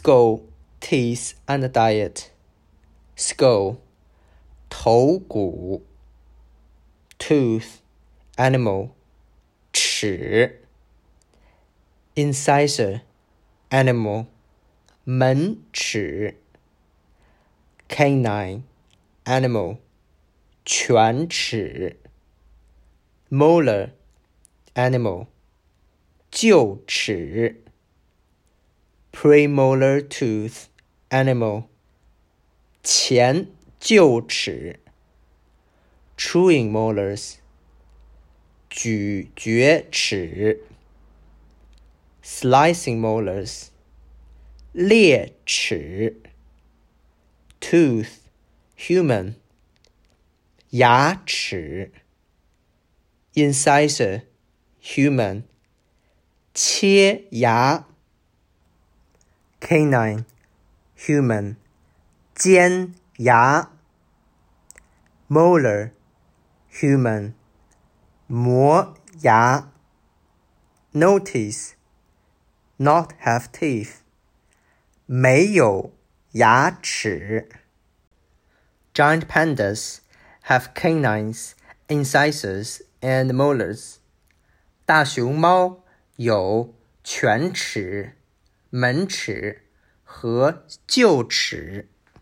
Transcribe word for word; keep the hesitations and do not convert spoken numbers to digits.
skull, teeth and diet. Skull, 头骨 tooth, animal, 齿 incisor, animal, 门齿 canine, animal, 犬齿 molar, animal, 臼齿 premolar tooth, animal, 前臼齿 chewing molars, 咀嚼齿 slicing molars, 裂齿 tooth, human, 牙齿 incisor, human, 切牙 canine, human, 尖牙 molar, human, 磨牙 no teeth, not have teeth, 没有牙齿 Giant pandas have canines, incisors, and molars. 大熊猫有犬齿、门齿和臼齿。